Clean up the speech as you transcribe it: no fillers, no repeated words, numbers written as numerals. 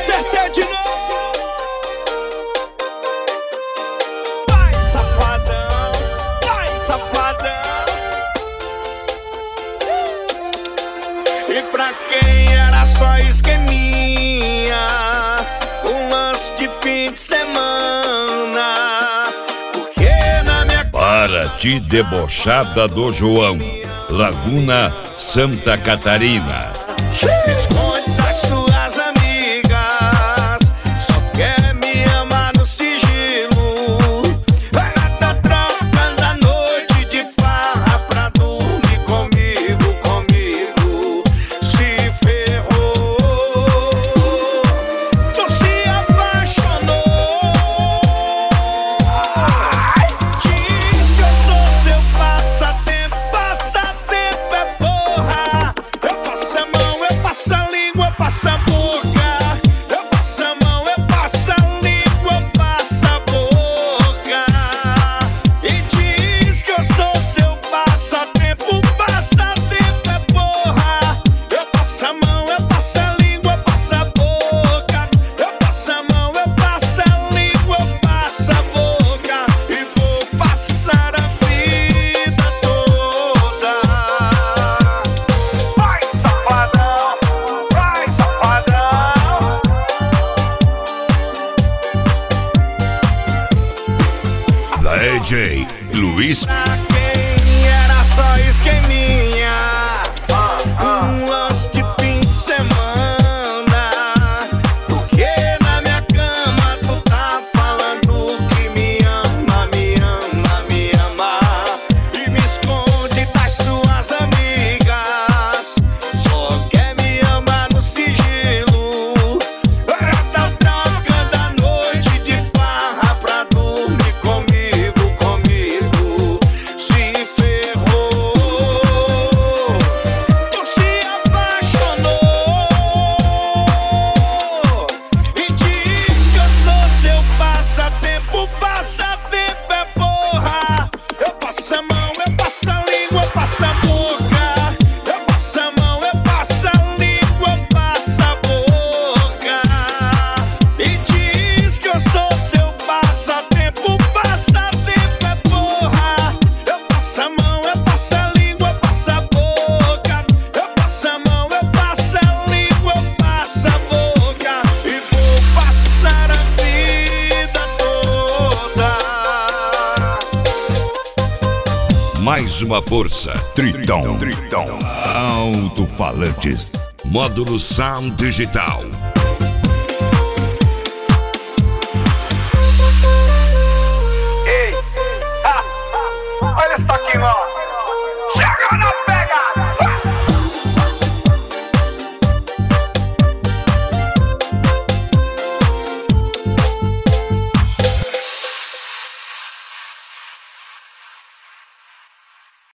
acertei de novo. Vai, safadão, vai, safadão. E pra quem era só esqueminha, um lance de fim de semana. Porque na minha Para de debochada do João, Laguna, Santa Catarina. Esconde das suas amigas, só quer me amar no sigilo. Ela tá trocando a noite de farra pra dormir comigo, comigo. Se ferrou, tu se apaixonou. Diz que eu sou seu passatempo, passatempo é porra. Eu passo a mão, eu passo a língua, eu passo a boca. Eu passo a mão, eu passo a língua, eu passo a boca. E diz que eu sou seu passatempo, passatempo é porra. Eu passo a mão, eu passo a língua, eu passo a boca. Eu passo a mão, eu passo a língua, eu passo a boca. E vou passar a vida toda. Vai, safadão, vai, safadão. DJ Luiz. Pra quem era só esqueminha, um lance de fim de semana. Porque na minha cama tu tá falando que me ama, me ama, me ama. E me esconde das suas amigas, só quer me amar no sigilo. Ela tá trocando a noite de farra pra dormir comigo, comigo. Se ferrou, tu se apaixonou. E diz que eu sou seu passatempo, passatempo é porra. Eu passo a mão, eu passo a língua, eu passo a boca. Eu passo a mão, eu passo a língua, eu passo a boca. E diz que eu sou seu passatempo, passatempo é porra. Eu passo a mão, eu passo a língua, eu passo a boca. Eu passo a mão, eu passo a língua, eu passo a boca. E vou passar a vida toda. Mais uma força. Tritão. Alto-falantes. Módulo Sound Digital.